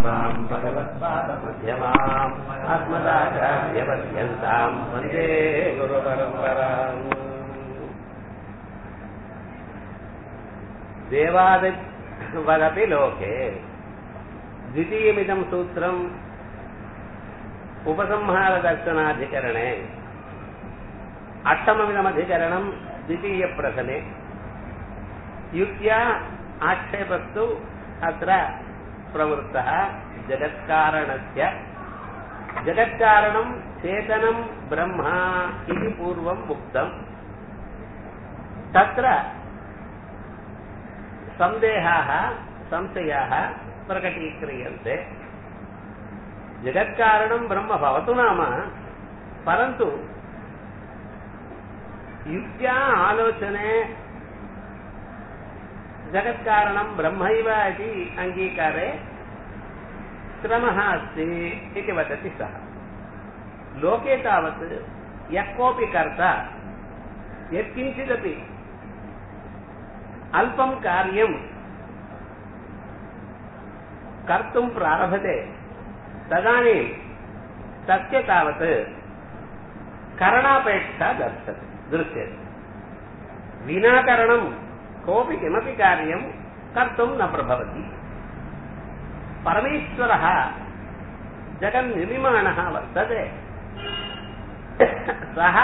सदाशिवसमारम्भाम् भगवत्पादमध्यमाम् अस्मदाचार्यपर्यन्ताम् वन्दे गुरुपरम्पराम् देवादिवदपि लोके द्वितीयमिदं सूत्रम् उपसंहारदर्शनाधिकरणे अष्टममिदमधिकरणम् द्वितीयप्रथमे युक्त्या आक्षेपस्तु अत्र प्रवृत्तः जगत्कारणस्य जगत्कारणं चेतनं ब्रह्म इति पूर्वम् उक्तम् तत्र संदेहाः संशयाः प्रकटीक्रियन्ते जगत्कारणं ब्रह्म भवतु नाम परन्तु युक्त्या आलोचने जगत्कारणं ब्रह्मैव इति अङ्गीकारे श्रमः अस्ति इति वदति सः। लोके तावत् यः कोऽपि कर्ता यत्किञ्चिदपि अल्पं कार्यं कर्तुं प्रारभते तदानीं तस्य तावत् करणापेक्षा दृश्यते। विना करणं कोऽपि किमपि कार्यं कर्तुं न प्रभवति। परमेश्वरः जगन्निर्माणः वर्तते सः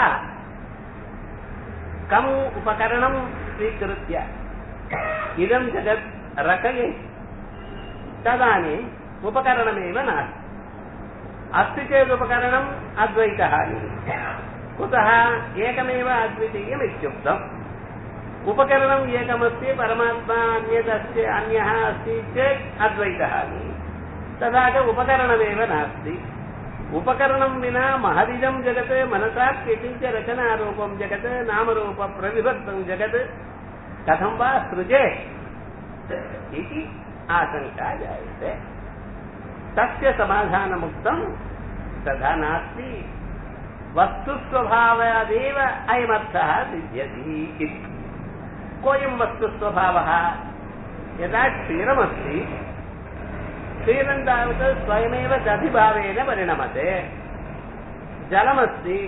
कम् उपकरणं स्वीकृत्य इदं जगत् रचयेत् तदानीम् उपकरणमेव नास्ति। अस्ति चेदुपकरणम् अद्वैतः कुतः एकमेव अद्वितीयम् इत्युक्तम्। उपकरणम् एकमस्ति परमात्मा अन्यदस्ति अन्यः अस्ति चेत् अद्वैतः तथा च उपकरणमेव नास्ति। उपकरणं विना महदिदं जगत् मनसा किञ्च रचनारूपं जगत् नामरूपप्रविभक्तं जगत् कथं वा सृजेत् इति आशङ्का जायते। तस्य समाधानमुक्तं तथा नास्ति वस्तुस्वभावादेव अयमर्थः सिद्ध्यति इति। कोऽयं वस्तुस्वभावः यदा क्षीरमस्ति क्षीरं तावत् स्वयमेव दधिभावेन परिणमते। जलमस्ति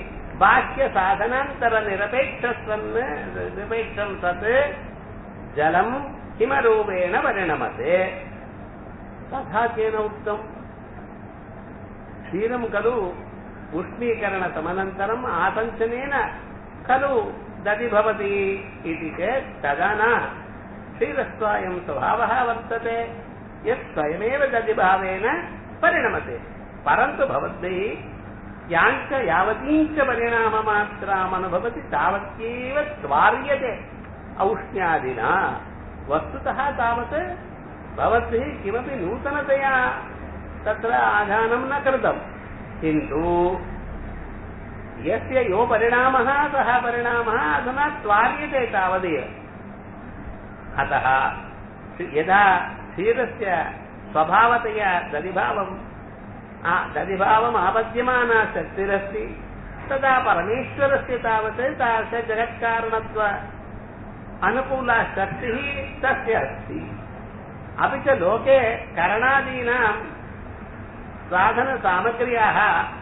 बाह्यसाधनान्तरनिरपेक्षं सत् जलं हिमरूपेण परिणमते। तथा केन उक्तम्? क्षीरं खलु उष्णीकरणसमनन्तरम् आसञ्चनेन खलु दधि भवति इति चेत् तदा न क्षीरस्वायं स्वभावः वर्तते यत् स्वयमेव दधिभावेन परिणमते। परन्तु भवद्भिः याञ्च यावतीञ्च परिणाममात्रामनुभवति तावत्येव त्वार्यते औष्ण्यादिना। वस्तुतः तावत् भवद्भिः किमपि नूतनतया तत्र आधानं न कृतम् किन्तु यस्य यो परिणामः सः परिणामः अधुना त्वार्यते तावदेव। अतः यदा क्षीरस्य स्वभावतया दधिभावम् आपद्यमाना शक्तिरस्ति तदा परमेश्वरस्य तावत् तादृशजगत्कारणत्व अनुकूला शक्तिः तस्य अस्ति। अपि च लोके करणादीनां साधनसामग्र्याः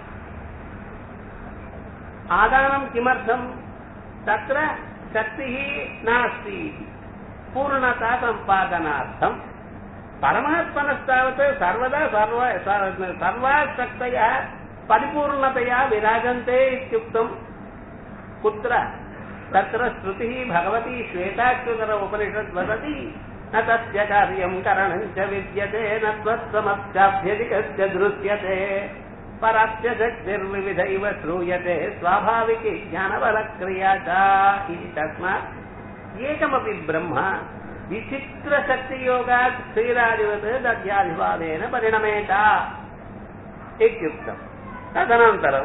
आदानं किमर्थं? तत्र शक्तिः नास्ति पूर्णता सम्पादनार्थं। परमात्मनस्तावत् सर्वदा सर्वाः शक्तयः परिपूर्णतया विराजन्ते इत्युक्तं। कुत्र? तत्र श्रुतिः भगवती श्वेताक्षर उपनिषत् वदति न तस्य कार्यं करणं च विद्यते न त्वत्समस्याभ्यधिकस्य दृश्यते परस्य शक्तिर्विविधैव श्रूयते स्वाभाविकी ज्ञानबलक्रिया च इति। तस्मात् एकमपि ब्रह्म विचित्रशक्तियोगात् क्षीरादिवत् दध्यादिभावेन परिणमेत इत्युक्तम्। तदनन्तरं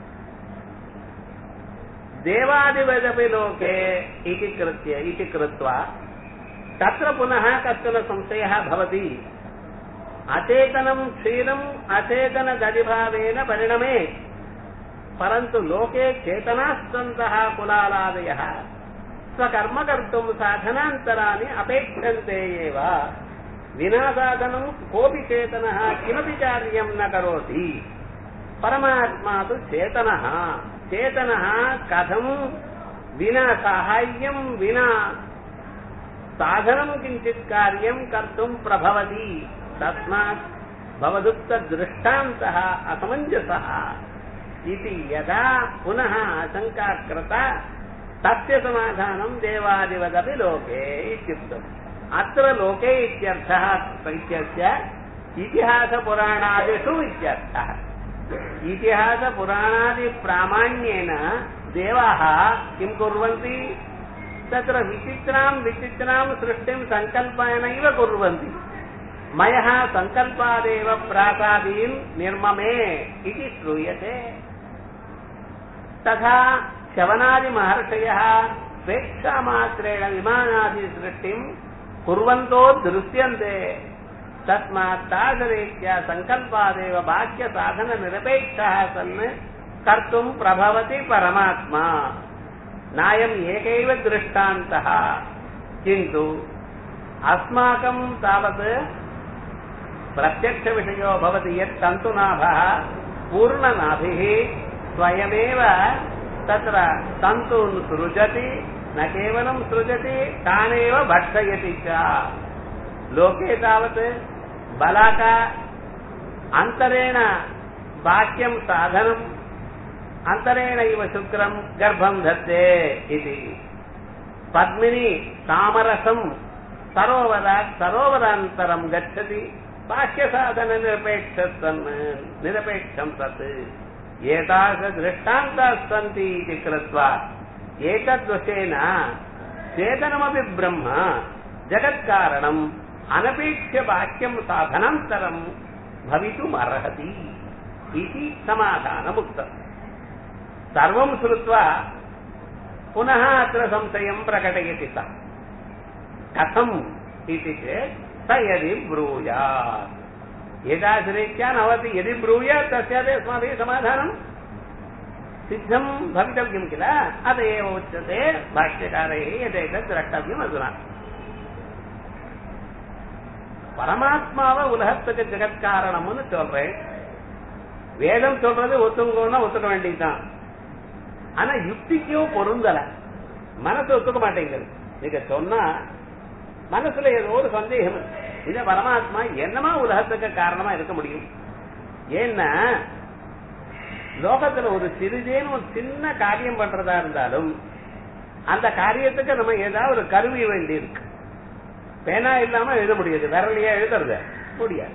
देवादिवदपि लोके इति कृत्वा तत्र पुनः कश्चन संशयः भवति। अचेतनं क्षीरम् अचेतनदधिभावेन परिणमे परन्तु लोके चेतनास्तन्तः कुलालादयः स्वकर्म कर्तुं साधनान्तराणि अपेक्षन्ते एव विनासाधनं कोऽपि चेतनः किमपि कार्यं न करोति। परमात्मा तु चेतनः। चेतनः कथं विना साहाय्यं विना साधनं किञ्चित् कार्यं कर्तुं प्रभवति। तस्मात् भवदुक्तदृष्टान्तः असमञ्जसः इति यदा पुनः आशङ्का कृता तस्य समाधानं देवादिवदपि लोके इत्युक्तम्। अत्र लोके इत्यर्थः इत्यस्य इतिहासपुराणादिषु इत्यर्थः। इतिहासपुराणादिप्रामाण्येन देवाः किं कुर्वन्ति? तत्र विचित्रां सृष्टिं सङ्कल्पेनैव कुर्वन्ति। मयः सङ्कल्पादेव प्रासादीन् निर्ममे इति श्रूयते। तथा शवनादिमहर्षयः स्वेच्छामात्रेण विमानादिसृष्टिं कुर्वन्तो दृश्यन्ते। तस्मात् तादृरीत्या सङ्कल्पादेव बाह्यसाधननिरपेक्षः सन् कर्तुं प्रभवति परमात्मा। नायम् एकैव दृष्टान्तः, किन्तु अस्माकं तावत् प्रत्यक्षविषयो भवति यत् तन्तुनाभः पूर्णनाभिः स्वयमेव तत्र तन्तून् सृजति, न केवलं सृजति तानेव भक्षयति च। लोके तावत् बलाका अन्तरेण बाह्यं साधनम् अन्तरेणैव शुक्रं गर्भं धत्ते इति। पद्मिनी तामरसं सरोवरात् सरोवरान्तरं गच्छति, बाह्यसाधननिरपेक्षं सत्। एतादृष्टान्ताः सन्ति इति कृत्वा एतद्वशेन चेतनमपि ब्रह्म जगत्कारणम् अनपेक्ष्य बाह्यं साधनान्तरं भवितुम् अर्हति इति समाधानमुक्तम्। सर्वं श्रुत्वा पुनः अत्र संशयं प्रकटयति सः। कथम् इति चेत् स यदि ब्रूयात् एतादृरीत्या नवति यदि ब्रूयात् तस्यापि अस्माभिः समाधानं सिद्धं भवितव्यं किल। अत एव उच्यते भाष्यकारैः यदेतत् द्रष्टव्यम् अधुना। பரமாத்மாவை உலகத்துக்கு ஜெகத்காரணம்னு சொல்றேன். வேதம் சொல்றது ஒத்துக்கோன்னா ஒத்துக்க வேண்டியதுதான். ஆனா யுக்திக்கும் பொருந்தல, மனசு ஒத்துக்க மாட்டேங்குது. நீங்க சொன்னா மனசுல ஏதோ ஒரு சந்தேகம், இத பரமாத்மா என்னமா உலகத்துக்கு காரணமா இருக்க முடியும்? ஏன்னா லோகத்துல ஒரு சிறிதேன்னு ஒரு சின்ன காரியம் பண்றதா இருந்தாலும் அந்த காரியத்துக்கு நம்ம ஏதாவது ஒரு கருவி வேண்டி இருக்கு. பேனா இல்லாம எழுத முடியாது, விரலையா எழுதுறது முடியாது.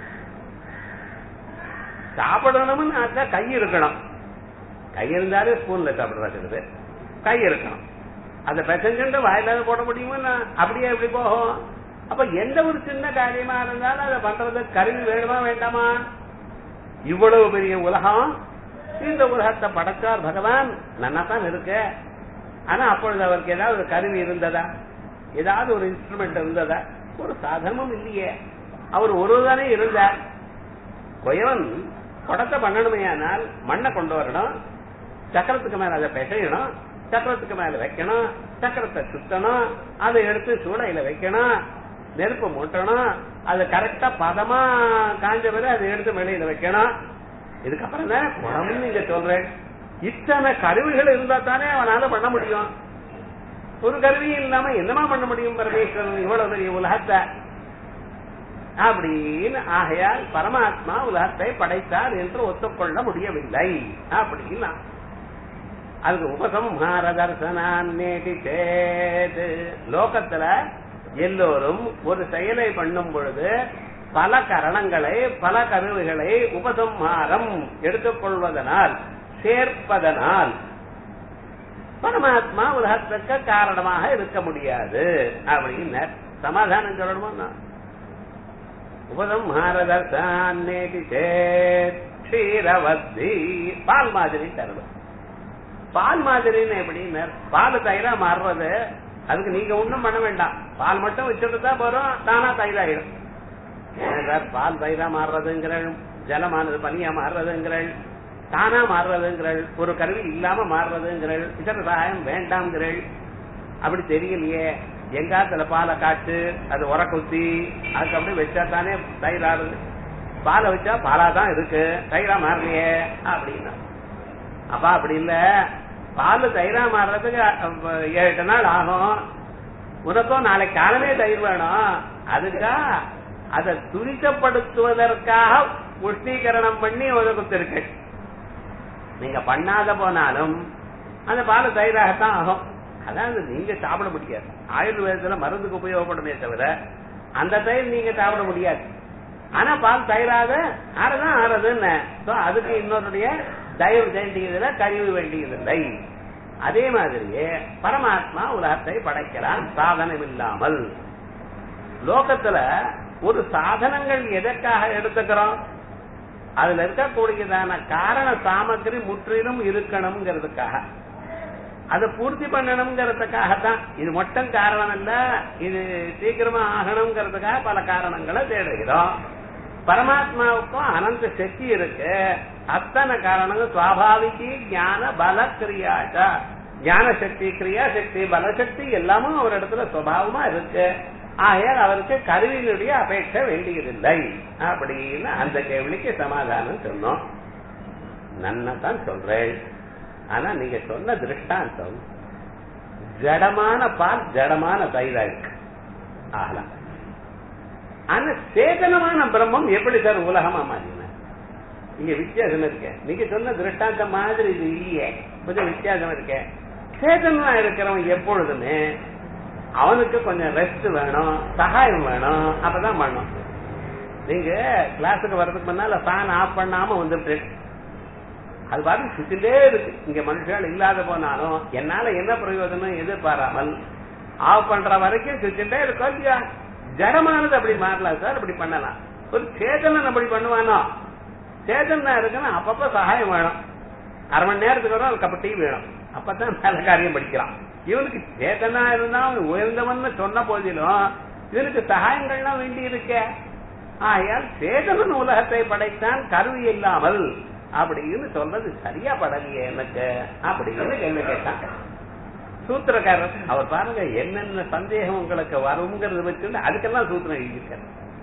சாப்பிடணும்னு கை இருக்கணும், கை இருந்தாலே ஸ்பூன்ல சாப்பிடுறது, கை இருக்கணும். அந்த பெசஞ்சு வாயில போட முடியுமா? அப்படியே எப்படி போகும்? அப்ப எந்த ஒரு சின்ன காரியமா இருந்தாலும் அதை பண்றது கருவி வேணுமா வேண்டாமா? இவ்வளவு பெரிய உலகம், இந்த உலகத்தை படைச்சார் பகவான், நன்னாதான் இருக்கு. ஆனா அப்பொழுது அவருக்கு ஏதாவது ஒரு கருவி இருந்ததா? ஏதாவது ஒரு இன்ஸ்ட்ருமெண்ட் இருந்ததா? ஒரு சாதனமும் இல்லையே. அவர் ஒருதானே இருந்தார். கொயவன் குடத்தை பண்ணணுமையானால் மண்ணை கொண்டு வரணும், சக்கரத்துக்கு மேல அதை பிசையணும், சக்கரத்துக்கு மேல வைக்கணும், சக்கரத்தை சுத்தணும், அதை எடுத்து சூளையில வைக்கணும், நெருப்பு மூட்டணும், அது கரெக்டா பதமா காஞ்ச பிறகு அதை எடுத்து மேலையில வைக்கணும். இதுக்கப்புறம் தான் குடம்னு நீங்க சொல்றேன். இத்தனை கருவிகள் இருந்தா தானே அவனால பண்ண முடியும். ஒரு கருவியும் இல்லாம என்னமா பண்ண முடியும் பரமேஸ்வரன் இவ்வளவு பெரிய உலகத்தை? அப்படின்னு ஆகையால் பரமாத்மா உலகத்தை படைத்தார் என்று ஒத்துக்கொள்ள முடியவில்லை அப்படின்னா அதுக்கு உபசம்ஹார தர்சனான் நேதி சேத். லோகத்துல எல்லோரும் ஒரு செயலை பண்ணும் பொழுது பல கரணங்களை பல கருவிகளை உபசம்ஹாரம் எடுத்துக்கொள்வதனால் சேர்ப்பதனால் பரமாத்மா உலகத்துக்கு காரணமாக இருக்க முடியாது அப்படின்னு சமாதானம் சொல்லணுமா? உபசம்ஹார தர்சனான் நேதி சேத் க்ஷீரவத்தி. பால் மாதிரி தருவது. பால் மாதிரின்னு எப்படின்னு பால் தயிரா மாறுறது, அதுக்கு நீங்க ஒண்ணும் பண்ண வேண்டாம், பால் மட்டும் வச்சுட்டு போறோம், தானா தயிராயிடும். பால் தயிரா மாறுறதுங்கிறள், ஜலமானது பனியா மாறுறதுங்கிறள், தானா மாறுறதுங்கிறள், ஒரு கருவி இல்லாம மாறுறதுங்கிறள், இதர சகாயம் வேண்டாம்ங்கிறள். அப்படி தெரியலையே. எங்காத்துல பாலை காய்ச்சு அது உர குத்தி அதுக்கு அப்படி வச்சா தானே தயிர் ஆறுது. பாலை வச்சா பாலா தான் இருக்கு, தயிரா மாறலையே அப்படின்னா. அப்பா அப்படி இல்ல, பால் தயிரா மாறுறதுக்கு 7 நாள் ஆகும். உனக்கும் நாளைக்கு காலமே தயிர் வேணும். அதுக்கா அதை துரிதப்படுத்துவதற்காக உஷ்ணீகரணம் பண்ணி ஒதுக்குத்திருக்கு. நீங்க பண்ணாத போனாலும் அந்த பால் தயிராகத்தான் ஆகும். அதாவது நீங்க சாப்பிட முடியாது. ஆயுர்வேதத்துல மருந்துக்கு உபயோகப்படுமே தவிர அந்த தயிர் நீங்க சாப்பிட முடியாது. ஆனா பால் தயிராக ஆறதான் ஆறதுன்னு அதுக்கு இன்னொருடைய தயவு வேண்டியதில்லை, கழிவு வேண்டியதில்லை. அதே மாதிரியே பரமாத்மா உலகத்தை படைக்கிறான் சாதனம் இல்லாமல். லோகத்துல ஒரு சாதனங்கள் எதற்காக எடுத்துக்கிறோம்? அதுல இருக்கக்கூடியதான காரண சாமகிரி முற்றிலும் இருக்கணும்ங்கிறதுக்காக, அதை பூர்த்தி பண்ணணும்ங்கிறதுக்காகத்தான். இது மட்டும் காரணம் இல்ல, இது சீக்கிரமா ஆகணும்ங்கிறதுக்காக பல காரணங்களை தேடுகிறோம். பரமாத்மாவுக்கும் அனந்த சக்தி இருக்கு. அத்தனை காரணங்கள் சுவாபாவிகி ஞான பல கிரியாச்சா, ஞான சக்தி, கிரியா சக்தி, பலசக்தி எல்லாமும் ஒரு இடத்துல சுவாவமா இருக்கு. ஆகையால் அவருக்கு கருவியினுடைய அபேட்சை வேண்டியதில்லை அப்படின்னு அந்த கேள்விக்கு சமாதானம் சொன்னோம். நன்னதான் சொல்றேன். ஆனா நீங்க சொன்ன திருஷ்டாந்தம் ஜடமான பால் ஜடமான தயிரா இருக்கு ஆகலாம். ஆனா சேதனமான பிரம்மம் எப்படி சார் உலகமா மாறின? இங்க வித்தியாசம் இருக்கு. நீங்க சொன்ன திருஷ்டாந்தம் மாதிரி இது இல்லையே, கொஞ்சம் வித்தியாசம் இருக்கு. சேதனமா இருக்கிறவன் எப்பொழுதுமே அவனுக்கு கொஞ்சம் ரெஸ்ட் வேணும், சகாயம் வேணும், அப்பதான் பண்ணும். நீங்க கிளாஸுக்கு வர்றதுக்கு முன்னால ஃபேன் ஆஃப் பண்ணாம வந்துட்டு அது பாட்டு சுத்திலே இருக்கு. இங்க மனுஷர்கள் இல்லாத போனாலும் என்னால என்ன பிரயோஜனம் எதிர்பாராமல் ஆஃப் பண்ற வரைக்கும் சுத்திட்டே இருக்கும் இல்லையா? ஜடமானது அப்படி மாறலாம் சார், அப்படி பண்ணலாம். ஒரு சேதனன் அப்படி பண்ணுவானோ? சேதனா இருக்குன்னா அப்பப்ப சகாயம் வேணும். 1/2 மணி நேரத்துக்கு வரும் ஒரு கப் டீ வேணும், அப்பதான் நல்ல காரியம் படிக்கலாம். இவனுக்கு சேதனா இருந்தா உயர்ந்தவன் சொன்ன போதிலும் இவனுக்கு சகாயங்கள்லாம் வேண்டி இருக்க. ஆகையால் சேதனன் உலகத்தை படைத்தான் கருவி இல்லாமல் அப்படின்னு சொல்றது சரியா படலையே எனக்கு அப்படின்னு கேள்வி கேட்டான் சூத்திரக்காரர். அவர் பாருங்க என்னென்ன சந்தேகம் உங்களுக்கு வருங்கிறது வச்சு அதுக்கெல்லாம் சூத்திரம் எழுதியிருக்காரு.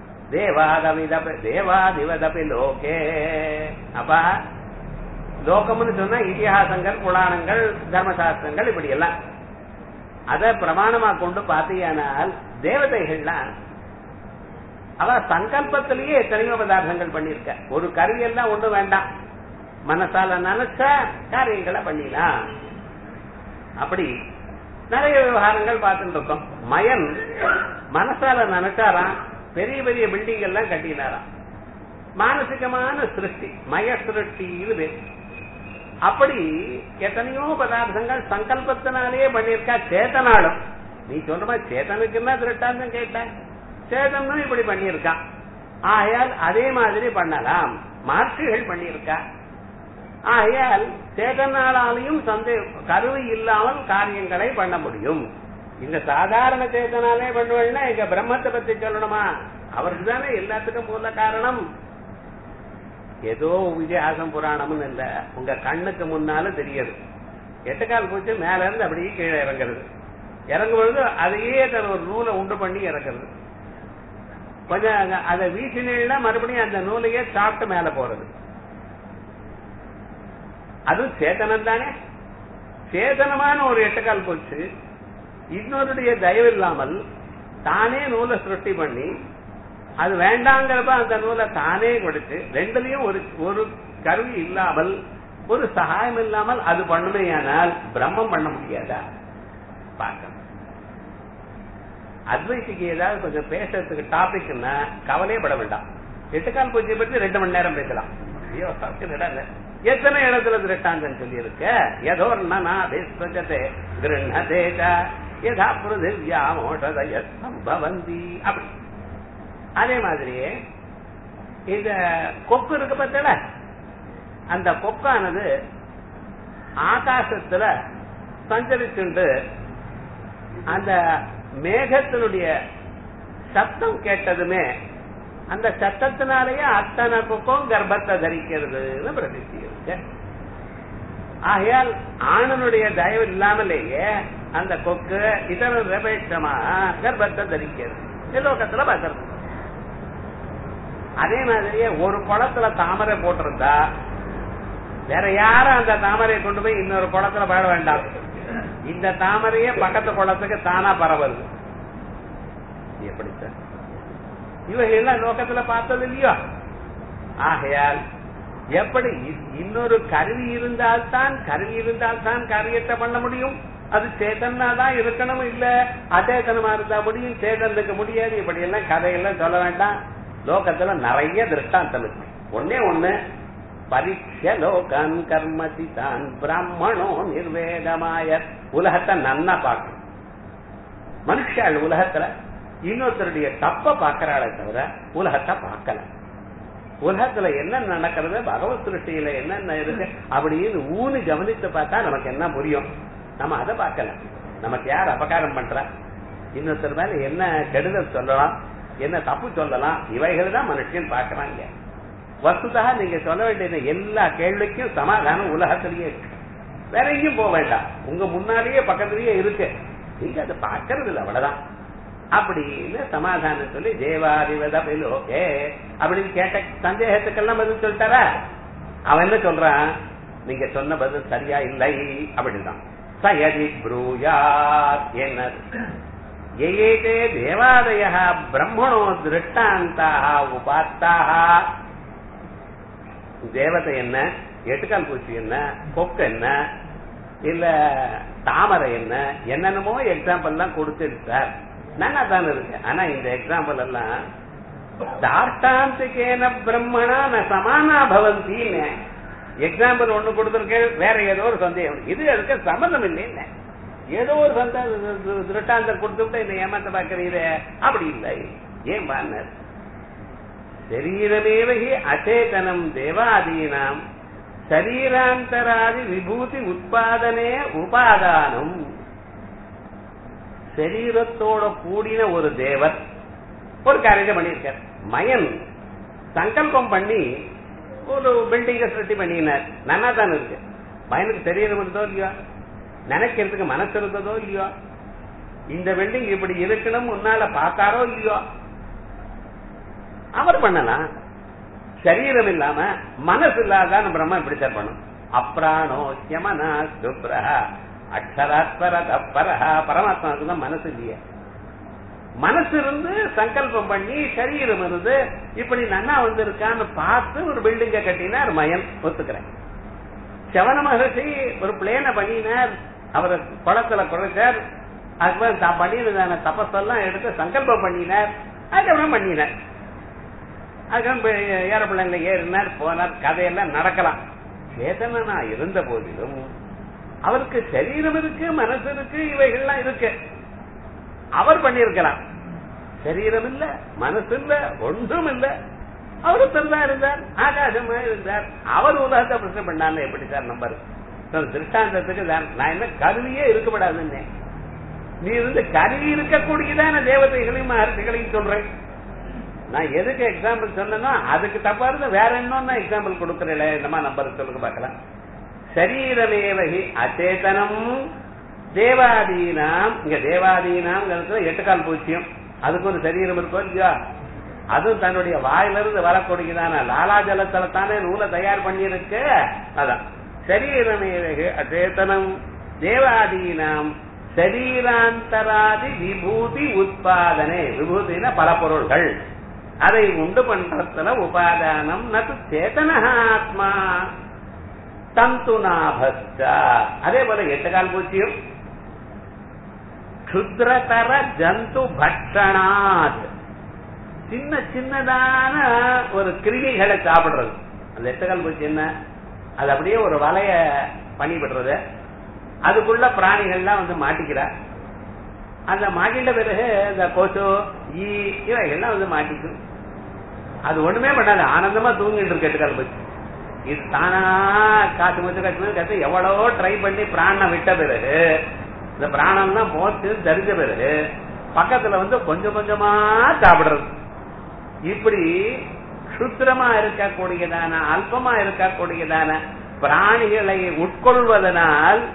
தேவாதிவதபி லோகே. அப்பா லோகம்னு சொன்னா இதிகாசங்கள், புராணங்கள், தர்மசாஸ்திரங்கள் இப்படி எல்லாம் அத பிரமாணமா கொண்டு பார்த்தீங்கன்னால் தேவதைகள்லாம் அவ சங்கல்பத்திலேயே எத்தனையோ பதார்த்தங்கள் பண்ணிருக்க. ஒரு கருவி எல்லாம் ஒண்ணு வேண்டாம், மனசால நினைச்ச காரியங்களை பண்ணிடலாம். அப்படி நிறைய விவகாரங்கள் பார்த்துட்டு இருக்கோம். மயன் மனசால நினைச்சாராம் பெரிய பெரிய பில்டிங் எல்லாம் கட்டினாராம். மானசிகமான சிருஷ்டி, மய சிருஷ்டி. அப்படி எத்தனையோ பதார்த்தங்கள் சங்கல்பத்தினாலேயே பண்ணிருக்கா. சேத்தனாலும் நீ சொல்ற மாதிரி சேத்தனுக்குன்னா திருட்டாந்தம் கேட்டேன், சேதனும் இப்படி பண்ணிருக்கான். ஆகையால் அதே மாதிரி பண்ணலாம். மாற்றுகள் பண்ணிருக்கா. ஆகையால் சேதனாலையும் கருவி இல்லாமல் காரியங்களை பண்ண முடியும். இந்த சாதாரண சேதனாலே பண்ணுவேன்னா எங்க பிரம்மத்தை பத்தி சொல்லணுமா? அவருக்கு தானே எல்லாத்துக்கும் மூல காரணம். ஏதோ விஜயாசம் புராணம்னு இல்ல, உங்க கண்ணுக்கு முன்னாலும் தெரியுது. 8 கால் பூச்சி மேல இருந்து அப்படியே கீழே இறங்குறது. இறங்கும் பொழுது அதையே ஒரு நூலை உண்டு பண்ணி இறக்குறது. கொஞ்சம் அதை வீசினா மறுபடியும் அந்த நூலையே சாப்பிட்டு மேல போறது. அது சேதனம் தானே. சேதனமான ஒரு 8 கால் பூச்சி இன்னொருடைய தயவு இல்லாமல் தானே நூலை சுருட்டி பண்ணி அது வேண்டாங்கிறப்ப அந்த நூலை தானே கொடுத்து ரெண்டுலயும் ஒரு கருவி இல்லாமல் ஒரு சகாயம் இல்லாமல் அது பண்ணுமையானால் பிரம்மம் பண்ண முடியாதா? பார்க்கணும். அத்வைதிக்கு ஏதாவது கொஞ்சம் பேசுறதுக்கு டாபிக்னா கவலையே பட வேண்டாம். 8 கால் பூஜ்ஜியை பற்றி 2 மணி நேரம் பேசலாம். ஐயோ எத்தனை இடத்துல திருட்டாங்கன்னு சொல்லி இருக்க. ஏதோ அப்படி அதே மாதிரியே இந்த கொக்கு இருக்கு பார்த்தல, அந்த கொக்கானது ஆகாசத்துல சஞ்சரிச்சுண்டு அந்த மேகத்தினுடைய சத்தம் கேட்டதுமே அந்த சத்தத்தினாலேயே அத்தனை கொக்கும் கர்ப்பத்தை தரிக்கிறதுன்னு பிரசித்தி இருக்கு. ஆகையால் ஆணனுடைய தயவு இல்லாமலேயே அந்த கொக்கு இதர ரபேட்சமா கர்ப்பத்தை தரிக்கிறது லோகத்துல பார்க்கறது. அதே மாதிரியே ஒரு குளத்துல தாமரை போட்டிருந்தா வேற யாரும் அந்த தாமரையை கொண்டு போய் இன்னொரு குளத்துல பாட வேண்டாம். இந்த தாமரையே பக்கத்து குளத்துக்கு தானா பரவுது. எப்படி சார் இவைகள்லாம் லோகத்துல பார்த்தது இல்லையோ? ஆகையால் எப்படி இன்னொரு கருவி இருந்தால்தான் காரியத்தை பண்ண முடியும். அது சேதனா தான் இருக்கணும், இல்ல அச்சேதனமா இருந்தா முடியும், சேதனுக்கு முடியாது. இப்படி எல்லாம் கதையெல்லாம் சொல்ல வேண்டாம். லோகத்துல நிறைய திருஷ்டாந்தம் இருக்கு. ஒன்னே ஒண்ணு, பரீட்ச லோகன் கர்மதி தான் பிராமணோ நிர்வேதமாய. உலகத்தை நன்னா பார்க்கணும். மனுஷாள் உலகத்துல இன்னொருத்தருடைய தப்ப பாக்கிறாளே தவிர உலகத்தை பார்க்கல. உலகத்துல என்ன நடக்கிறது, பகவத் சிருஷ்டியில என்னென்ன இருக்கு அப்படின்னு ஊனு கவனித்து பார்த்தா நமக்கு என்ன புரியும். நம்ம அதை பார்க்கல. நமக்கு யார் அபகாரம் பண்ற, இன்னொருத்தர் மேல என்ன கெடுதல் சொல்லலாம், என்ன தப்பு சொல்லலாம், இவைகள் தான் மனுஷன் பார்க்கறாங்க. வஸ்துதா நீங்க சொல்ல வேண்டிய எல்லா கேள்விக்கும் சமாதானம் உலகத்திலேயே இருக்கு. வேற எங்கேயும் போக வேண்டாம், உங்க முன்னாலேயே பக்கத்திலேயே இருக்கு. நீங்க அதை பார்க்கறது இல்லை, அவ்வளவுதான். அப்படின்னு சமாதானம் சொல்லி தேவாதிபதே அப்படின்னு கேட்ட சந்தேகத்துக்கெல்லாம் பதில் சொல்லிட்டாரா? அவன் என்ன சொல்றான், நீங்க சொன்ன பதில் சரியா இல்லை அப்படிதான். சயதி ப்ரூயாத் என்ன ஏதே தேவாதய பிரம்மணோ திருஷ்டாந்தாக உபாத்தாக. தேவதை என்ன, எட்டுக்கால் பூச்சி என்ன, கொக்கு என்ன, இல்ல தாமரை என்ன, என்னென்னமோ எக்ஸாம்பிள் எல்லாம் கொடுத்திருக்கார். நல்லா தான் இருக்கு. ஆனா இந்த எக்ஸாம்பிள் எல்லாம் தார்த்தாந்திகேன பிரம்மணா ந சமானா பவந்தின்னு எக்ஸாம்பிள் ஒண்ணு கொடுத்திருக்கேன். வேற ஏதோ ஒரு சந்தேகம், இது அதுக்கு சம்பந்தம் இல்லைன்னு ஏதோ ஒரு திருஷ்டாந்தம் கொடுத்துட்டு இந்த ஏமாத்த பாக்கிறீர அப்படி இல்லை. ஏன் பாருங்க, சரீரமேவகி அச்சேதனம் தேவாதீனாம் சரீராந்தராதி விபூதி உற்பாதனே உபாதானம். சரீரத்தோட கூடின ஒரு தேவர் ஒரு காரியத்தை பண்ணியிருக்கார். மயன் சங்கல்பம் பண்ணி ஒரு பில்டிங்க சிருஷ்டி பண்ணினார். நல்லா தான் இருக்கு. மயனுக்கு சரீரம் இருந்ததோ இல்லையோ, நினைக்கிறதுக்கு மனசு இருந்ததோ இல்லையோ, இந்த பில்டிங் இப்படி இருக்கணும் முன்னால பார்த்தாரோ இல்லையோ, அவர் பண்ணலாம். சரீரம் இல்லாம மனசு இல்லாதான் பிரம்ம இப்படி தரப்பணும். அப்ராணோ யமனா சுப்ரஹா அக்ஷராத்பரா. பரமாத்மாவுக்கு தான் மனசு இல்லையே. மனசு இருந்து சங்கல்பம் பண்ணி சரீரம் இருந்து இப்படி நன்னா வந்திருக்கான்னு பார்த்து ஒரு பில்டிங்க கட்டினார் மயன், ஒத்துக்கிறேன். சவண மகர்ஷி ஒரு பிளேனை பண்ணினார், அவரை குளத்துல குறைச்சார். அதுக்கப்புறம் தான் பண்ணினதான தபஸெல்லாம் எடுத்து சங்கல்பம் பண்ணினார், அதுக்கப்புறம் பண்ணினார். அதுக்கப்புறம் ஏரோப்ளேன்ல ஏறினார், போனார். கதையெல்லாம் நடக்கலாம். சேதனா இருந்த போதிலும் அவருக்கு சரீரம் இருக்கு, மனசு இருக்கு, இவைகள்லாம் இருக்கு. அவர் பண்ணிருக்கலாம். சரீரம் இல்ல, மனசு இல்ல, ஒன்றும் இல்ல. அவரு தான் இருந்தார், ஆகாசமா இருந்தார். அவர் உலகத்தை பிரச்சனை பண்ணாங்க. எப்படி சார் நம்பர் திருஷ்டாந்தத்துக்கு நான் என்ன கருவியே இருக்கப்படாதுன்னு நீ இருந்து கருவி இருக்கக்கூடியதான தேவதைகளையும் மகர்ஷிகளையும் சொல்றேன். நான் எதுக்கு எக்ஸாம்பிள் சொன்னா அதுக்கு தப்பா இருந்தா வேற என்ன எக்ஸாம்பிள் கொடுக்கறேன். என்னமா நம்பர் சொல்லுங்க பார்க்கலாம். சரீரமேவகி அச்சேதனம் தேவாதீனாம். இங்க தேவாதீனாம் எட்டுக்கால் பூச்சியம், அதுக்கு ஒரு சரீரம் இருக்கோ இல்லையா, அதுவும் தன்னுடைய வாயிலிருந்து வரக்கூடியதான லாலாஜலத்துல தானே நூலை தயார் பண்ணியிருக்கு. அதான் சரீரமேவகி அச்சேதனம் தேவாதீனாம் சரீராந்தராதி விபூதி உற்பாதனே. விபூதினா பல பொருள்கள், அதை உண்டு பண்றதுல உபாதானம் நது சேதன ஆத்மா தந்துநாபஸ்ட. அதே போல எட்டுக்கால் பூச்சியும் க்ஷுத்ரதர ஜந்து பட்சணாத், சின்ன சின்னதான ஒரு கிருமிகளை சாப்பிடுறது. அந்த எட்டுக்கால் பூச்சி என்ன, அது அப்படியே ஒரு வலைய பண்ணிவிடுறது. அதுக்குள்ள பிராணிகள்லாம் வந்து மாட்டிக்கிற. அந்த மாட்டிட்ட பிறகு இந்த கொசு ஈ இவைகள்லாம் வந்து மாட்டிக்கும். அது ஒண்ணுமே பண்ணாது, ஆனந்தமா தூங்கிட்டு இருக்கு எட்டுக்கால் பூச்சி. இது தானா காசு கத்து எவ்வளவோ ட்ரை பண்ணி பிராணம் விட்ட பிறகு இந்த பிராணம் தான் போட்டு தெரிஞ்ச பிறகு பக்கத்துல வந்து கொஞ்சம் கொஞ்சமா சாப்பிடுறது. இப்படி சுத்திரமா இருக்கக்கூடியதான அல்பமா இருக்கக்கூடியதான பிராணிகளை உட்கொள்வதனால்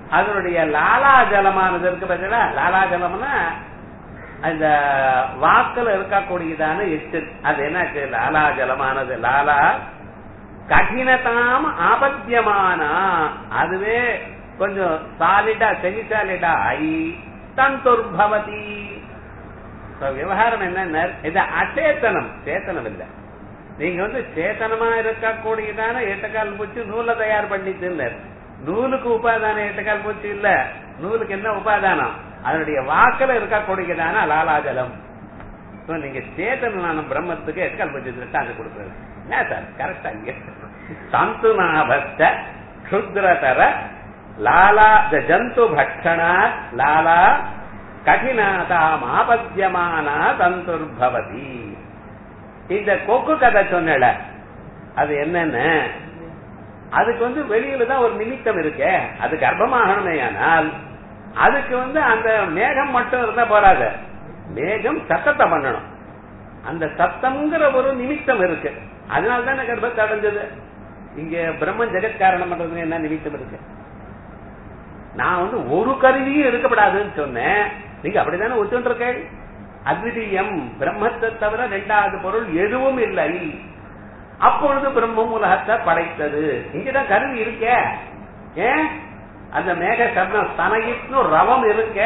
அதனுடைய லாலாஜலமானது இருக்கு பார்த்தீங்களா? லாலாஜலம்னா அந்த வாக்குல இருக்கக்கூடியதான எச்சு, அது என்ன லாலாஜலமானது. லாலா கடினதாம் ஆபத்தியமானா, அதுவே கொஞ்சம் சாலிடா செமி சாலிடா ஆகி தந்துர்பவதி. விவகாரம் என்ன, இது அச்சேத்தனம், சேத்தனம் இல்லை. நீங்க சேத்தனமா இருக்கக்கூடியதான எட்டக்கால் பூச்சி நூலை தயார் பண்ணிட்டு, நூலுக்கு உபாதான எட்டக்கால் பூச்சி இல்ல. நூலுக்கு என்ன உபாதானம்? அதனுடைய வாக்கில இருக்கக்கூடியதான லாலாஜலம். நீங்க சேத்தனான பிரம்மத்துக்கு எட்டக்கால் பூச்சி திருஷ்டாங்க கொடுக்குறது என்ன சார்? கரெக்டா இங்க சந்துநாபஸ்த க்ஷுத்ரதர லாலா ஜந்து பக்ஷணா லாலா கடினாதாம் ஆபத்தியமானா தந்துர்பவதி. இந்த கொக்கு கதை சொன்னல, அது என்னன்னு, அதுக்கு வெளியில தான் ஒரு நிமித்தம் இருக்கு. அது கர்ப்பமாகணுமே, ஆனால் அதுக்கு அந்த மேகம் மட்டும் இருந்தா போறாது. மேகம் சத்தத்தை பண்ணணும். அந்த சத்தம்ங்கிற ஒரு நிமித்தம் இருக்கு. அதனால்தான் கர்ப்பத்தை அடைஞ்சது. இங்க பிரம்மன் ஜெகத் காரணம் பண்றது என்ன நிமித்தம் இருக்கு? நான் ஒரு கருவியும் இருக்கப்படாதுன்னு சொன்னேன். நீங்க அப்படித்தானே ஒத்துருக்கேன். அத்விதீயம், பிரம்மத்தை தவிர இரண்டாவது பொருள் எதுவும் இல்லை. அப்பொழுது பிரம்மம் உலகத்தை படைத்தது. இங்கதான் கருவி இருக்க. ஏன் அந்த மேக கர்ணம் தனயித்னு ரவம் இருக்க.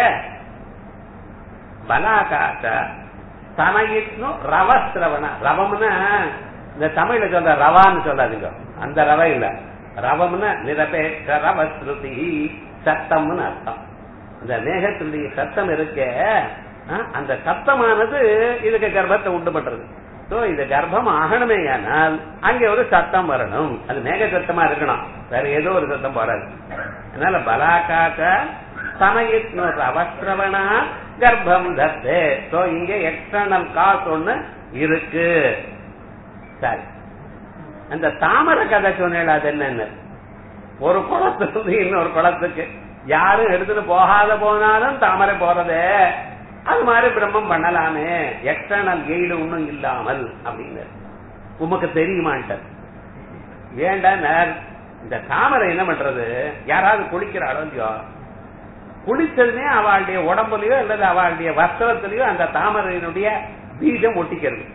பலாகாச தனயித்னு ரவஸ்ரவண. ரவம்னா இந்த தமிழ்ல சொல்ற ரவான்னு சொல்லாதீங்க, அந்த ரவ இல்ல. ரவம்னா நிரபேட்ச ரவஸ்ருதி, சத்தம்னு அர்த்தம். இந்த மேகத்தினுடைய சத்தம் இருக்க, அந்த சத்தமானது இதுக்கு கர்ப்பத்தை உண்டு பண்றது. இது கர்ப்பம் ஆகணுமே, ஆனால் அங்கே ஒரு சத்தம் வரணும். அது மேக சத்தமா இருக்கணும், வேற ஏதோ ஒரு சத்தம் போறாது. அதனால பலாகாச சமயித்னு ரவஸ்ரவணா கர்ப்பம் தத்தே. இங்க எக்ஸ்டர்னல் காஸ் ஒண்ணு இருக்கு. சரி, அந்த தாமரை கதை சொன்னேன், அது என்னன்னு, ஒரு குளத்துக்கு இன்னொரு குளத்துக்கு யாரும் எடுத்துட்டு போகாத போனாலும் தாமரை போறதே, அது மாதிரி பிரம்மம் பண்ணலாமே, எக்ஸ்டர்னல் எய்டு ஒண்ணும் இல்லாமல் அப்படின்னு உமக்கு தெரியுமான்ட்டு. வேண்டாம், இந்த தாமரை என்ன பண்றது, யாராவது குளிக்கிறாளோ இல்லையோ, குளிச்சதுமே அவளுடைய உடம்புலயோ அல்லது அவளுடைய வஸ்திரத்திலயோ அந்த தாமரையினுடைய பீஜம் ஒட்டிக்கிறது.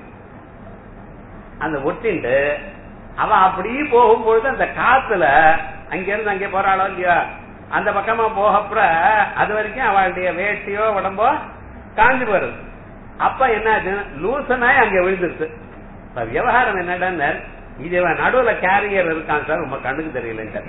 அந்த ஒட்டிண்டு அவ அப்படியே போகும்பொழுது அந்த காத்துல அங்கிருந்து அங்கே போறாளோ இல்லையோ, அந்த பக்கமா போகப்புற அது வரைக்கும் அவளுடைய வேட்டியோ உடம்போ காஞ்சி போறது. அப்ப என்ன லூசனாய் அங்க விழுந்துருச்சு. விவகாரம் என்னடா, இது நடுவுல கேரியர் இருக்கான் சார், உங்க கண்ணுக்கு தெரியல.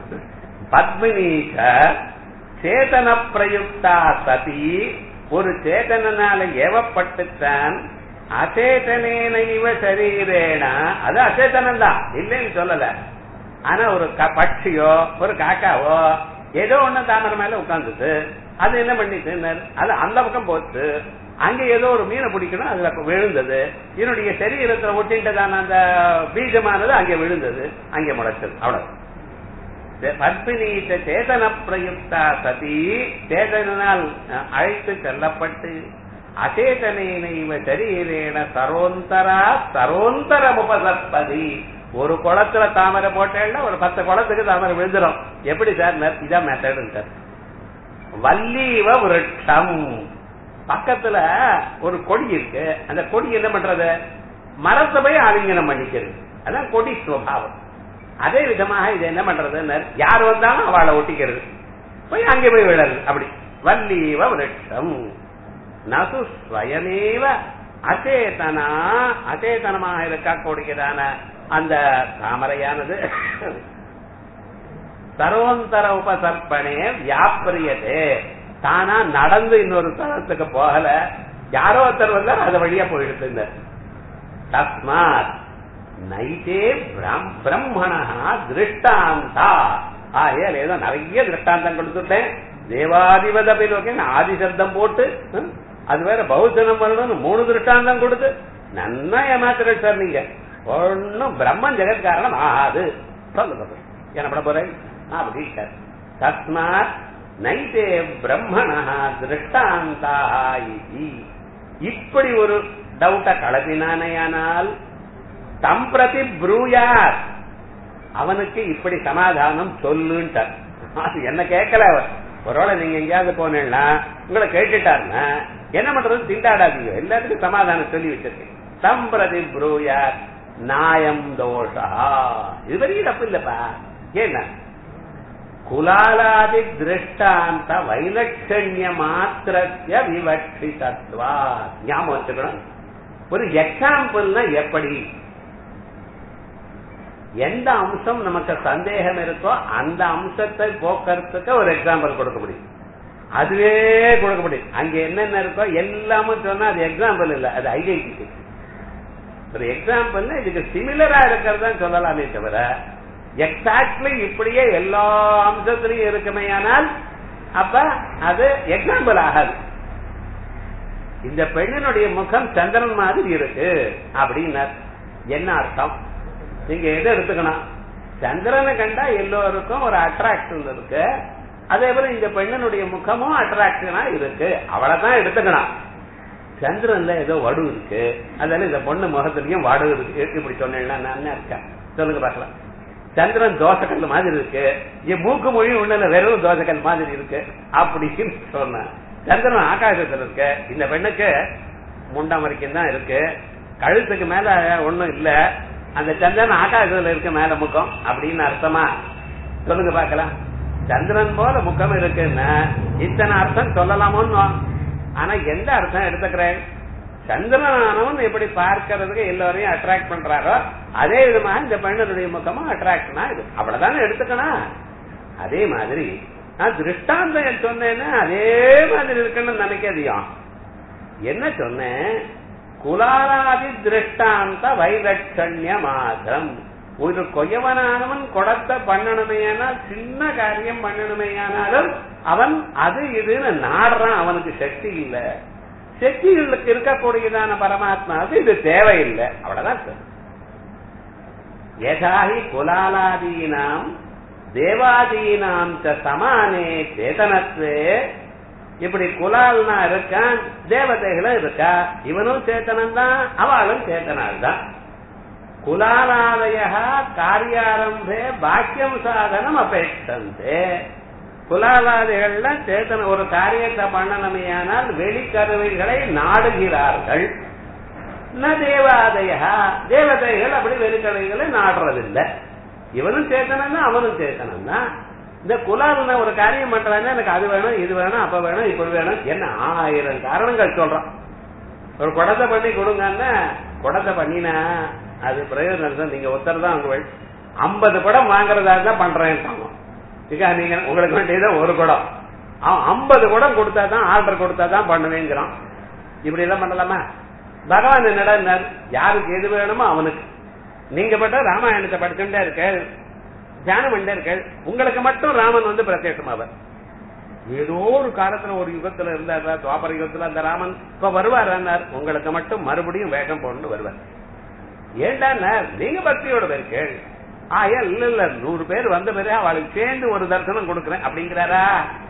பத்மினீஷ சேதன பிரயுக்தா சதி, ஒரு சேதனால ஏவப்பட்டுத்தான் அச்சேதனேன இவ சரீரேன, அது அச்சேதனம் தான் இல்லைன்னு சொல்லல. ஆனா ஒரு பட்சியோ ஒரு காக்காவோ ஏதோ ஒண்ணு தாமரை மேல உட்கார்ந்துட்டு அது என்ன பண்ணிட்டு அது அந்த பக்கம் போச்சு, அங்க ஏதோ ஒரு மீனை பிடிக்கணும், அதுல விழுந்தது, என்னுடைய சரீரத்துல ஒட்டின்றதான அந்த பீஜமானது அங்கே விழுந்தது, அங்கே முளைச்சது. அவ்வளவு. பத்மினீச்ச சேதன பிரயுக்தா சதி, சேதனால் அழைத்து செல்லப்பட்டு அச்சேதனேன இவ சரீரேன சரோந்தரா சரோந்தரம் உபசற்பதி. ஒரு குளத்துல தாமரை போட்டேன்னா ஒரு 10 குளத்துக்கு தாமரை விழுந்துடும். எப்படி சார்? இதான் மெத்தடு சார். வல்லீவ விருட்சம், பக்கத்துல ஒரு கொடி இருக்கு, அந்த கொடி என்ன பண்றது, மரத்தை போய் ஆலிங்கனம் பண்ணிக்கிறது, அதான் கொடி சுவாவம். அதே விதமாக இது என்ன பண்றது, யார் வந்தாலும் அவளை ஒட்டிக்கிறது, போய் அங்கே போய் விழறது. அப்படி வல்லீவ விருட்சம் நசு ஸ்வயமேவ அச்சேதனா, அச்சேதனமாக இருக்கக்கூடியதான அந்த தாமரையானது சரோந்தர உபசர்ப்பனே வியாபிரியதே, தானா நடந்து இன்னொரு தளத்துக்கு போகல, யாரோ ஒருத்தர் வந்தா அது வழியா போயிடுது. தஸ்மாத் நைதே பிரம்மணா திருஷ்டாந்தா. ஏதோ நிறைய திருஷ்டாந்தம் கொடுத்துட்டேன், தேவாதிபதபிலோகன் ஆதி சப்தம் போட்டு, அது வேற பௌத்தனம் வரணும்னு 3 திருஷ்டாந்தம் கொடுத்து நன்னா ஏமாத்துற சார் நீங்க. ஒன்னும் பிரம்மன் ஜெகத் காரணம் ஆகாது சொல்லுங்க, என்ன பண்ண போறேன் அப்படி. தஸ்மாத் நைதே பிரம்மணா திருஷ்டாந்தா. இப்படி ஒரு டவுட்ட கலப்பினானையானால் தம் பிரதி ப்ரூயார், அவனுக்கு இப்படி சமாதானம் சொல்லுன்ட்டார். அது என்ன கேட்கல. ஒருவேளை நீங்க எங்கேயாவது போனீங்கன்னா உங்களை கேட்டுட்டாருன்னா என்ன பண்றது, திண்டாடாதீங்க, எல்லாத்துக்கும் சமாதானம் சொல்லி வச்சிருக்கேன். சம்பிரதி ப்ரூயா நாயம் தோஷா, இது வரைக்கும் தப்பு இல்லப்பா. ஏன்னா குலாலாதி திருஷ்டாந்த வைலட்சண்ய மாத்திரத்திய விவட்சிதத்வா, ஞாபகம் வச்சுக்கணும். ஒரு எக்ஸாம்பிள்னா எப்படி, எந்த அம்சம் நமக்கு சந்தேகம் இருக்கோ அந்த அம்சத்தை போக்குறதுக்கு ஒரு எக்ஸாம்பிள் கொடுக்க முடியும். அதுவே கொடுக்க முடியும். அங்க என்னென்ன இருக்கோ எல்லாமும் சொன்னா அது எக்ஸாம்பிள் இல்ல, அது ஐடென்டிட்டி. ஒரு எக்ஸாம்பிள் இதுக்கு சிமிலரா இருக்கிறதா சொல்லலாமே தவிர எக்ஸாக்ட்லி இப்படியே எல்லா அம்சத்திலையும் இருக்குமே ஆனால் அப்ப அது எக்ஸாம்பிள் ஆகாது. இந்த பெண்ணினுடைய முகம் சந்திரன் மாதிரி இருக்கு அப்படின்னா என்ன அர்த்தம்? நீங்க எதை எடுத்துக்கணும், சந்திரனை கண்டா எல்லோருக்கும் ஒரு அட்ராக்ஷன் இருக்கு, அதே போல இந்த பெண்ணினுடைய முகமும் அட்ராக்ஷனா இருக்கு, அவ்வளவுதான் எடுத்துக்கணும். சந்திரன்ல ஏதோ வடு இருக்கு, அதனால இந்த பொண்ணு முகத்திலையும் வடு இருக்கு, இப்படி சொன்னேன்னா நான் இருக்கேன் சொல்லுங்க பாக்கலாம். சந்திரன் தோசைக்கல் மாதிரி இருக்கு, என் மூக்கு மொழி ஒண்ணு வெறும் தோசைக்கல் மாதிரி இருக்கு அப்படின்னு சொன்ன. சந்திரன் ஆகாசத்துல இருக்கு, இந்த பெண்ணுக்கு முண்டம் வரைக்கும் தான் இருக்கு, கழுத்துக்கு மேல ஒண்ணும் இல்ல, அந்த சந்திரன் ஆகாசத்துல இருக்க மேல முகம் அப்படின்னு அர்த்தமா சொல்லுங்க பாக்கலாம். சந்திரன் போல முகம் இருக்குன்னா இத்தனை அர்த்தம் சொல்லலாமோன்னு. ஆனா எந்த அர்த்தம் எடுத்துக்கிறேன், சந்திரனானவன் எப்படி பார்க்கறதுக்கு எல்லாரையும் அட்ராக்ட் பண்றாரோ அதே விதமாக இந்த பெண்ணுடைய முகமும் அட்ராக்ஷனா இது, அவ்வளவுதானே எடுத்துக்கணும். அதே மாதிரி நான் திருஷ்டாந்தம் சொன்னேன்னா அதே மாதிரி இருக்குன்னு நினைக்காதியும். என்ன சொன்னேன், குலாலாதி திருஷ்டாந்த வைலட்சண்ய மாத்திரம். ஒரு கொயவனானவன் குடத்தை பண்ணணுமையானால், சின்ன காரியம் பண்ணணுமையானாலும் அவன் அது இதுன்னு நாடுறான். அவனுக்கு சக்தி இல்ல, சக்திகளுக்கு இருக்கக்கூடியதான பரமாத்மாவுக்கு இது தேவையில்லை, அவ்வளவுதான். யதாஹி குலாலாதீனாம் தேவாதீனாம் சமானே சேதனத்வே, இப்படி குலால்னா இருக்கான், தேவதைகளும் இருக்கா, இவனும் சேத்தனம் தான், அவளும் சேத்தனால் தான். குலாலாதய காரியாரம்பே பாக்கியம் சாதனம் அபேட்சந்தே. குலாலாதிகள்ல சேத்தன ஒரு காரியத்தை பண்ணணுமையானால் வெளிக்கருவிகளை நாடுகிறார்கள். ந தேவாதய, தேவதைகள் அப்படி வெளிக்கருவிகளை நாடுறதில்லை. இவனும் சேத்தனம் தான், அவனும் சேத்தனம் தான். இந்த குலால்னா ஒரு காரியம் பண்றாங்கன்னா எனக்கு அது வேணும், இது வேணும், அப்ப வேணும், இப்படி வேணும், என்ன 1000 காரணங்கள் சொல்றான். ஒரு குடத்தை பண்ணி கொடுங்கன்னா, குடத்தை பண்ணினா அது பிரயோஜனம், நீங்க ஒருத்தர் தான் உங்க 50 குடம் வாங்குறதா தான் பண்றேன். நீங்க உங்களுக்கு வேண்டியது ஒரு குடம், 50 குடம் கொடுத்தா தான், ஆர்டர் கொடுத்தா தான் பண்ணுவேங்கிறான். இப்படி எல்லாம் பண்ணலாமா? பகவான் என்னடா, யாருக்கு எது வேணுமோ அவனுக்கு. நீங்க பட்ட ராமாயணத்தை படிச்சுட்டே இருக்க, தியானம் பண்ணே இருக்க, உங்களுக்கு மட்டும் ராமன் வந்து பிரத்யேகமாவர். ஏதோ ஒரு காலத்துல ஒரு யுகத்துல இருந்தார், துவாபர யுகத்துல அந்த ராமன் இப்ப வருவார், உங்களுக்கு மட்டும் மறுபடியும் வேகம் போடணும் வருவார். ஏண்டா நீங்க பக்தியோட பேருக்கு இல்ல 100 பேர் வந்த பிறகு அவளுக்கு சேர்ந்து ஒரு தரிசனம் கொடுக்கறேன் அப்படிங்கிறாரா?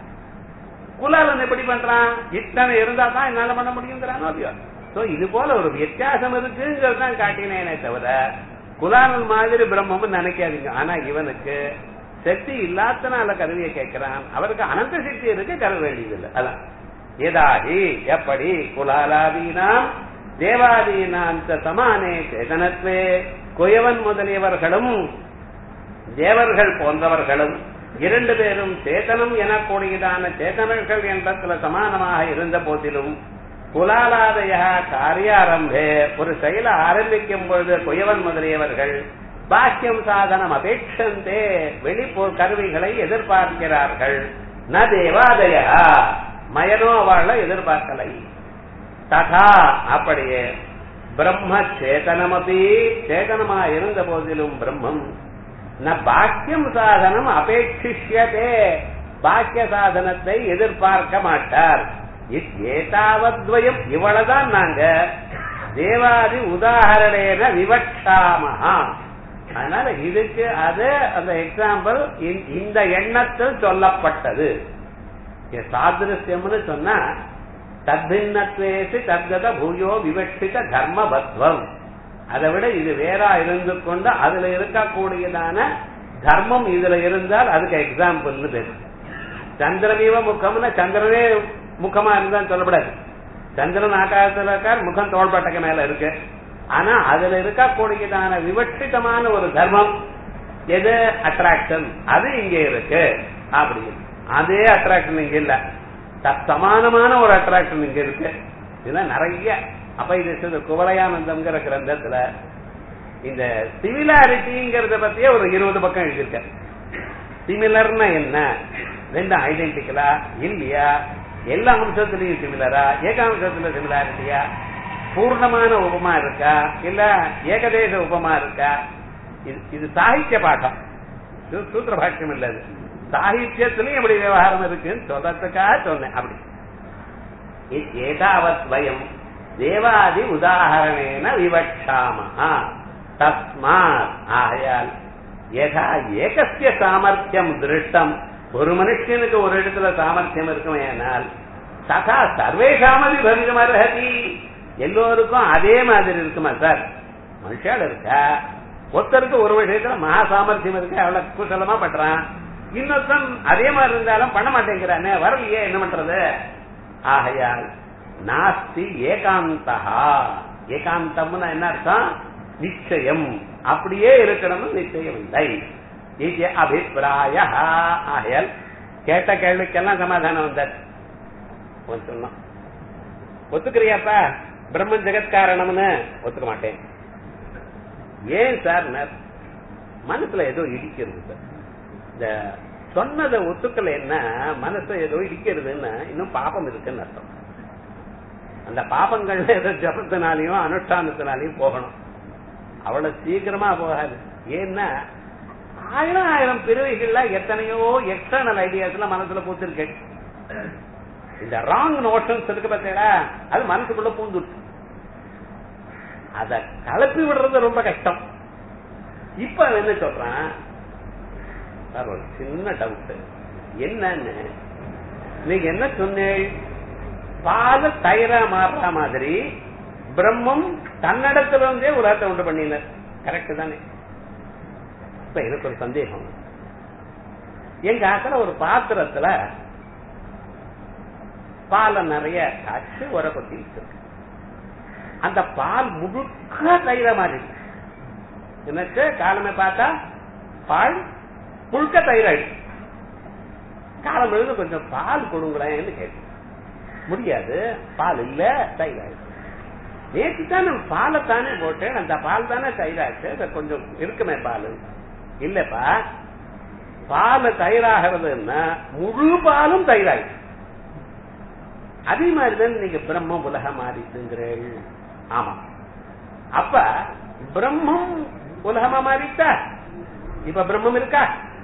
குலாலன் எப்படி பண்றான், இத்தனை இருந்தா தான் என்னால பண்ண முடியுங்கிறானோ. இது போல ஒரு வித்தியாசம் இருக்குங்கிறதான் காட்டினேனே தவிர குலாலன் மாதிரி பிரம்மம் நினைக்காதீங்க. ஆனா இவனுக்கு சக்தி இல்லாதனால கருவியை கேட்கிறான், அவருக்கு அனந்த சக்தி இருக்கு, கருவ வேண்டியதில்லை. அதான் ஏதாகி எப்படி குலாலாதீனாம் தேவாதீனாம் சமானே சேதனத்வே, குயவன் முதலியவர்களும் தேவர்கள் போன்றவர்களும் 2 பேரும் சேதனம் எனக்கூடியதான சேதனர்கள் என்ற சமானமாக இருந்த போதிலும் குலாலாதய காரியாரம்பே, ஒரு செயலை ஆரம்பிக்கும் பொழுது குயவன் முதலியவர்கள் பாக்கியம் சாதனம் அபேட்சந்தே, வெளிப்போர் கருவிகளை எதிர்பார்க்கிறார்கள். ந தேவாதய, மயனோ அவளை எதிர்பார்க்கலை. ததா அப்படியே பிரம்ம சேதனமபி, சேதனமா இருந்த போதிலும் பிரம்மம் ந பாக்கியம் சாதனம் அபேட்சிஷ்யதே, பாக்கிய சாதனத்தை எதிர்பார்க்க மாட்டார். ஏதாவத்வயம், இவ்வளவுதான் நாங்க தேவாதி உதாரணேன விவக்ஷாமஹா. அதனால இதுக்கு அது அந்த எக்ஸாம்பிள் இந்த எண்ணத்தில் சொல்லப்பட்டது. சாதிருஷ்யம்னு சொன்னா தத்பின்னத்வேசி தத்கத பூயோ விவட்சித தர்மபத்வம், அதை விட இது வேறா இருந்து கொண்டு அதுல இருக்கக்கூடியதான தர்மம் இதுல இருந்தால் அதுக்கு எக்ஸாம்பிள்னு பேரு. சந்திரமீவ முக்கம்னா சந்திரனே முக்கமா இருந்தான்னு சொல்லப்படாது. சந்திரன் ஆகாசத்துல இருக்கார், முகம் தோள்பட்டக்கு மேல இருக்கு. ஆனா அதுல இருக்கக்கூடியதான விவட்சிதமான ஒரு தர்மம் எது அட்ராக்ஷன், அது இங்க இருக்கு. அப்படி அதே அட்ராக்ஷன் இங்க இல்ல, சமானமான ஒரு அட்ராக்ஷன் இங்க இருக்கு. இதெல்லாம் நிறைய. அப்ப இது குவலயானந்தம்ங்கிற கிரந்தத்துல இந்த சிமிலாரிட்டிங்கிறத பத்தியே ஒரு 20 பக்கம் எழுதியிருக்க. சிமிலர்னா என்ன, ரெண்டு ஐடென்டிக்கலா இல்லையா, எல்லா அம்சத்திலையும் சிமிலரா, ஏகாம்சத்துல சிமிலாரிட்டியா, பூர்ணமான உபமா இருக்கா இல்ல ஏகதேச உபமா இருக்கா. இது சாகித்ய பாடம், சூத்திர பாஷ்யம் இல்ல. சாகித்யத்திலையும் எப்படி விவகாரம் இருக்குன்னு சொல்றதுக்காக சொன்னேன். அப்படி ஏதாவத் வயம் தேவாதி உதாரணேன விவக்ஷாமஹ தஸ்மாத் ஆகையால் யதா ஏகஸ்ய சாமர்த்தியம் திருஷ்டம், ஒரு மனுஷனுக்கு ஒரு இடத்துல சாமர்த்தியம் இருக்குமேனால் ததா சர்வேஷாமதி பவிதுமர்ஹதி, எல்லோருக்கும் அதே மாதிரி இருக்குமா சார்? மனுஷால் இருக்கா, ஒருத்தருக்கு ஒரு விஷயத்துல மகா சாமர்த்தியம் இருக்கு, அவ்வளவு குசலமா பண்றான், இன்னொருத்தன் அதே மாதிரி இருந்தாலும் பண்ண மாட்டேங்கிறானே, வரலையே, என்ன பண்றது? ஆகையால் நாஸ்தி ஏகாந்தா, ஏகாந்தம்னு என்ன அர்த்தம்? நிச்சயம், அப்படியே இருக்கணும்னு நிச்சயம் இல்லை. இது அபிப்பிராய. ஆகையால் கேட்ட கேள்விக்கெல்லாம் சமாதானம் வந்தார். சொன்னோம், ஒத்துக்கிறியாப்பா பிரம்மன் ஜெகத்காரணம்னு? ஒத்துக்க மாட்டேன். ஏன் சார்? மனசுல ஏதோ இடிக்கிறது சார். இந்த சொன்னதை ஒத்துக்கல, என்ன மனசு ஏதோ இடிக்கிறதுன்னு இன்னும் பாபம் இருக்குன்னு அர்த்தம். அந்த பாபங்கள்ல ஏதோ ஜபத்தினாலையும் அனுஷ்டானத்தினாலையும் போகணும், அவ்வளவு சீக்கிரமா போகாது. ஏன்னா 1000 பிறவிகள்ல எத்தனையோ எக்ஸ்டர்னல் ஐடியாஸ்ல மனசுல பூத்திருக்கு. இந்த ராங் நோஷன்ஸ் இருக்கு பார்த்தீங்களா, அது மனசுக்குள்ள பூந்துட்டு அத கலப்பி விடுறது ரொம்ப கஷ்டம். இப்ப என்ன சொல்றான் சார், ஒரு சின்ன டவுட் என்னன்னு, நீங்க என்ன சொன்னீங்க? பால தயிரா மாறுற மாதிரி பிரம்மம் தன்னிடத்துல இருந்தே உலகத்தை உண்டு பண்ணினார், கரெக்ட் தானே? இப்ப எனக்கு ஒரு சந்தேகம். எங்க ஆத்துல ஒரு பாத்திரத்துல பாலை நிறைய காய்ச்சி உரப்பத்தி இருக்கு, அந்த பால் முழுக்க தயிர மாதிரி எனக்கு காலமே பார்த்தா பால் முழுக்க தயிராயிடுச்சு. காலம் எழுது கொஞ்சம் பால் கொடுங்களேன்னு கேட்டு முடியாது, பால் இல்ல தயிராயிடுச்சு. நேற்று தான் நான் பாலை தானே போட்டேன், அந்த பால் தானே தயிராச்சு, கொஞ்சம் இருக்குமே பால் இல்லப்பா. பால் தயிராகிறதுன்னா முழு பாலும் தயிராயிடுச்சு. அதே மாதிரிதான் நீங்க பிரம்மம் உலகம் மாறிட்டுங்கிறீர்கள். ஆமா, அப்ப பிரம்மம் உலகமா மாறிட்டா இப்ப பிரம்மம் இருக்கா?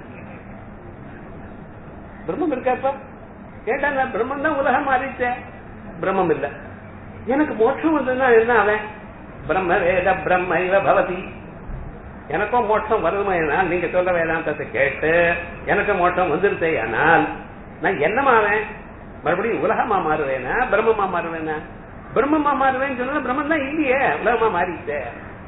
பிரம்மம் இருக்கா? இப்ப கேட்டா பிரம்மம் தான் உலகம் மாறிச்ச, பிரம்மம் இல்ல. எனக்கு மோட்சம் வந்ததுன்னா என்ன அவன்? பிரம்ம வேத பிரம்ம பவதி. எனக்கும் மோட்சம் வருதுமையானால் நீங்க சொல்ற வேதாந்தத்தை கேட்டு எனக்கு மோட்சம் வந்துருச்சே, ஆனால் நான் என்னமாவேன்? மறுபடியும் உலகமா மாறுவேனா பிரம்மமா மாறுவேனா? பிரம்மமா மாறுவேன்னு சொன்னா பிரம்மம் தான் இல்லையே, உலகமா மாறிச்சே.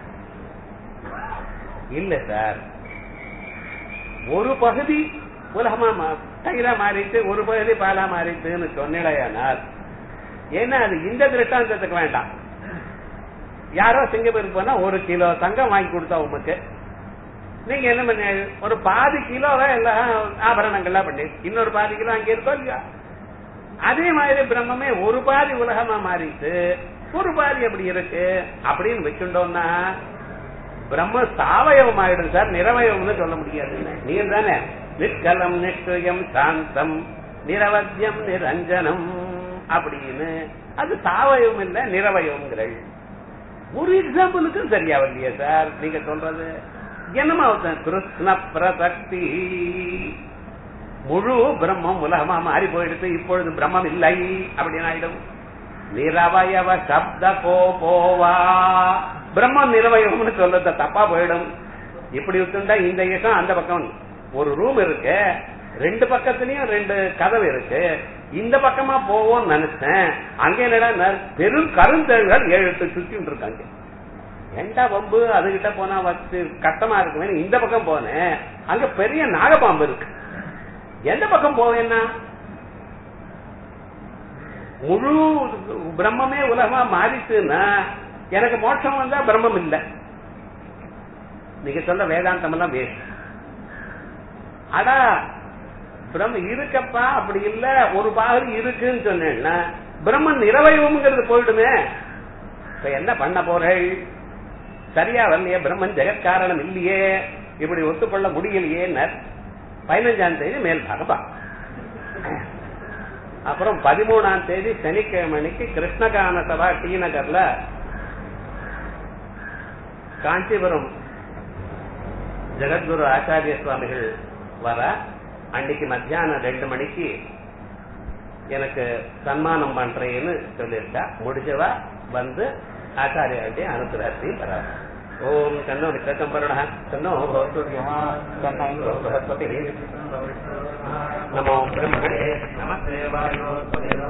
இல்ல சார், ஒரு பகுதி உலகமா தயிரா மாறிட்டு ஒரு பகுதி பாலா மாறிட்டுன்னு சொன்னால், ஏன்னா அது இந்த திருஷ்டாந்தத்துக்கு வேண்டாம். யாரோ சிங்கப்பூருக்கு போனா 1 கிலோ தங்கம் வாங்கி கொடுத்தா உமக்கு, நீங்க என்ன பண்ண, ஒரு பாதி கிலோவை எல்லாம் ஆபரணங்கள்லாம் பண்ணி இன்னொரு பாதி கிலோ அங்கே இருக்கோ இல்லையா? அதே மாதிரி பிரம்மமே ஒரு பாதி உலகமா மாறிட்டு ஒரு பாதி எப்படி இருக்கு அப்படின்னு வச்சுட்டோம்னா பிரம்ம சாவயவம் ஆயிடும் சார், நிரவயவம்னு சொல்ல முடியாது. நீர் தானே நிஷ்கலம் நிஷ்யம் சாந்தம் நிரவத்தியம் நிரஞ்சனம் அப்படின்னு, அது சாவயவம் இல்ல நிரவயவங்கள். ஒரு எக்ஸாம்பிளுக்கு சரியா வரலையே சார் நீங்க சொல்றது. என்னமா கிருஷ்ண பிரசக்தி, முழு பிரம்மம் உலகமா மாறி போயிடுச்சு, இப்பொழுது பிரம்மம் இல்லை அப்படின்னு ஆயிடும். நிரவயவ சப்த கோபோவா, பிரம்மம் நிரவயவம்னு சொல்றத தப்பா போயிடும். இப்படி விட்டுண்டா இந்த இயக்கம் அந்த பக்கம் ஒரு ரூம் இருக்கு, 2 பக்கத்துலயும் 2 கதவு இருக்கு, இந்த பக்கமா போவோம் நினைச்சேன், அங்கே பெரும் கருந்தேள்கள் 7-8 சுத்திட்டு இருக்காங்க. ஏண்டா பம்பு அதுகிட்ட போனா கஷ்டமா இருக்குமே இந்த பக்கம் போனேன், அங்க பெரிய நாகப்பாம்பு இருக்கு, எந்த பக்கம் போவேன்னா முழு பிரம்மமே உலகமா மாறிச்சுன்னா எனக்கு மோட்சம் வந்தா பிரம்மம் இல்ல. நீங்க சொல்ற வேதாந்தம் எல்லாம் வேஸ்ட். அடா பிரம்ம இருக்கப்பா அப்படி இல்ல ஒரு பாகி இருக்குன்னு சொன்னேன்னா பிரம்மன் நிறவயவம்ங்கிறது போயிடுமே. இப்ப என்ன பண்ண போறேள்? சரியா வரலையே, பிரம்மன் ஜெகத்காரணம் இல்லையே, இப்படி ஒத்துக்கொள்ள முடியலையே. 15ஆம் தேதி மேல் பாகப்பா. அப்புறம் 13ஆம் தேதி சனிக்கிழமைக்கு கிருஷ்ணகான சபா டி நகர்ல காஞ்சிபுரம் ஜெகத்குரு ஆச்சாரிய சுவாமிகள் வர, அன்னைக்கு மத்தியானம் 2 மணிக்கு எனக்கு சன்மானம் பண்றேன்னு சொல்லியிருக்கா. முடிஞ்சவா வந்து ஆச்சாரியாருடைய அனுகிரகத்தையும் பெறாரு. ஓம் கண்ணோ நிக்கம்பரண கண்ணோ நமோ பிரம்மணே நமஸ்தே வாயோ